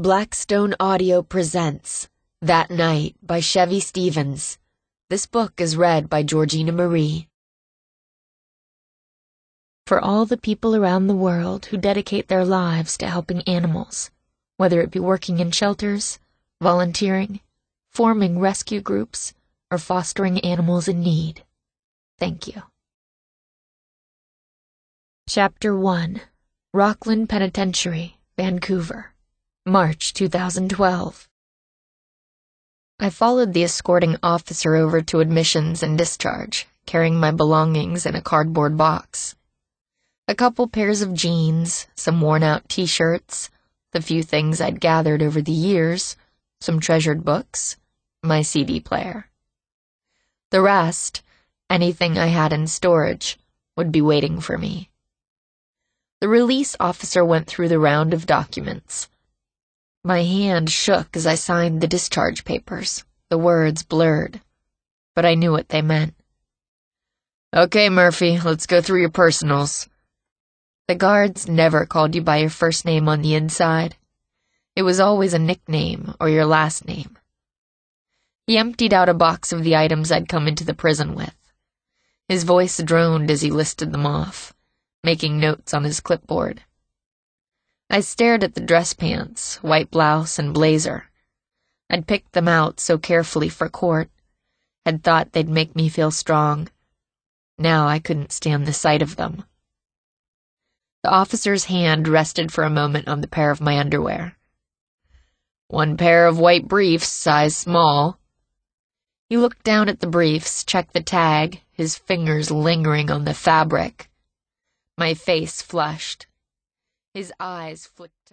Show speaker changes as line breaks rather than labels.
Blackstone Audio presents That Night by Chevy Stevens. This book is read by Georgina Marie. For all the people around the world who dedicate their lives to helping animals, whether it be working in shelters, volunteering, forming rescue groups, or fostering animals in need, thank you. Chapter 1. Rockland Penitentiary, Vancouver, March 2012. I followed the escorting officer over to admissions and discharge, carrying my belongings in a cardboard box. A couple pairs of jeans, some worn-out t-shirts, the few things I'd gathered over the years, some treasured books, my CD player. The rest, anything I had in storage, would be waiting for me. The release officer went through the round of documents. My hand shook as I signed the discharge papers, the words blurred, but I knew what they meant. "Okay, Murphy, let's go through your personals." The guards never called you by your first name on the inside. It was always a nickname or your last name. He emptied out a box of the items I'd come into the prison with. His voice droned as he listed them off, making notes on his clipboard. I stared at the dress pants, white blouse, and blazer. I'd picked them out so carefully for court, had thought they'd make me feel strong. Now I couldn't stand the sight of them. The officer's hand rested for a moment on the pair of my underwear. "One pair of white briefs, size small." He looked down at the briefs, checked the tag, his fingers lingering on the fabric. My face flushed. His eyes flicked to